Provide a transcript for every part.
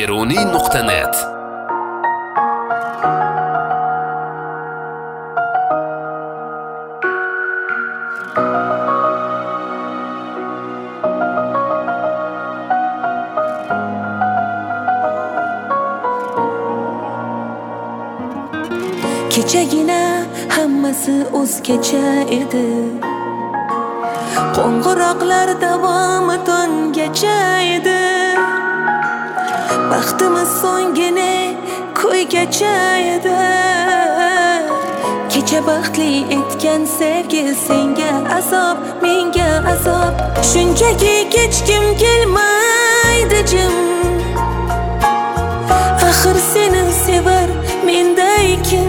Beruniy.net. Kechagina hammasi o'zgacha edi. Qo'ng'iroqlar davomi tongacha edi. Baxtimiz so'nggina ko'ygacha edi. Kecha baxtli etgan sevgi senga azob, menga azob. Shunchaki hech kim kelmaydi jim. Axir seni sevar menday kim?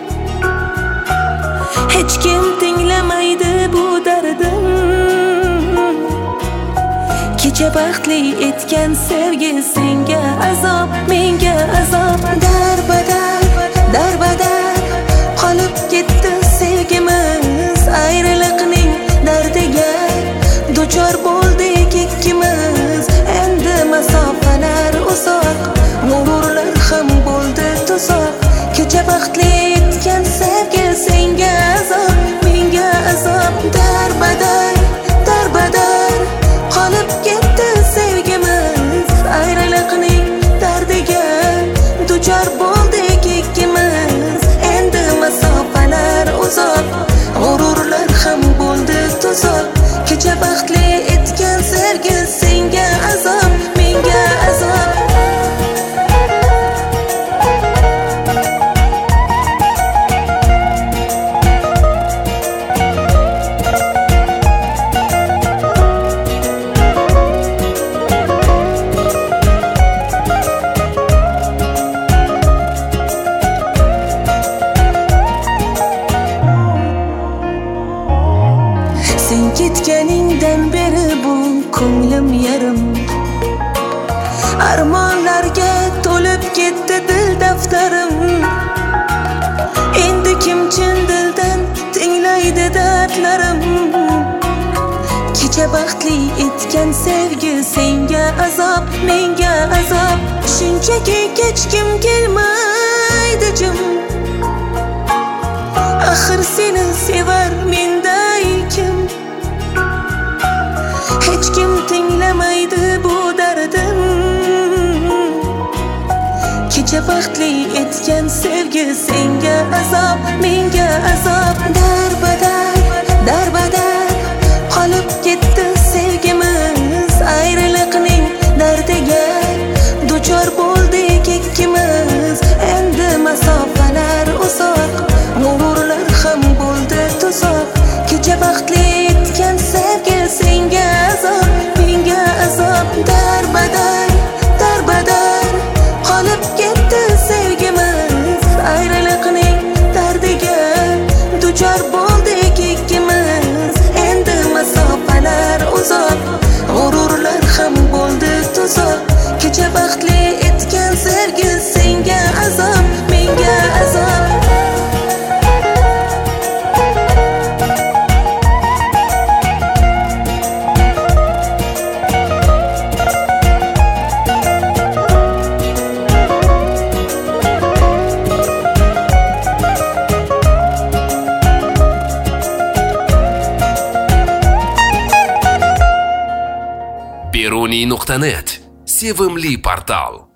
Hech kim tinglamaydi bu dardim. Kecha baxtli etgan sevgi senga azob, menga azob. Darbadar qolib ketdi sevgimiz. Ayriliqning dardiga duchor bo'ldik ikkimiz. Endi masofalar uzoq, g'ururlar ham bo'ldi tuzoq. Kecha baxtli etgan sevgi senga azob, menga azob. Darbadar qolib ketdi sevgimiz. Ayriliqning dardiga duchor bo'ldik ikkimiz. Endi masofalar uzoq, g'ururlar ham bo'ldi tuzoq. Kecha baxtli etgan sevgi senga azob, menga azob. Sen ketganingdan beri bu ko'nglim yarim. Armonlarga to'lib ketdi dil daftarim. Endi kim chin dildan tinglaydi dardlarim? Kecha baxtli etgan sevgi senga azob, menga azob. Shunchaki hech kim kelmaydi jim. Axir seni sevar menday kim? Hech kim tinglamaydi bu dardim. Kecha baxtli etgan sevgi senga azob, menga azob. Darbadar qolib ketdi sevgimiz. Ayriliqning dardiga duchor bo'ldik ikkimiz. Endi masofalar uzoq, g'ururlar ham bo'ldi tuzoq. Kecha baxtli etgan sevgi senga azob, menga azob. Darbadar qolib ketdi sevgimiz. Ayriliqning dardiga duchor bo'ldik ikkimiz. Endi masofalar uzoq, g'ururlar ham bo'ldi tuzoq. Kecha baxtli etgan sevgi senga azob, menga azob. Beruniy.net. Sevimli portal.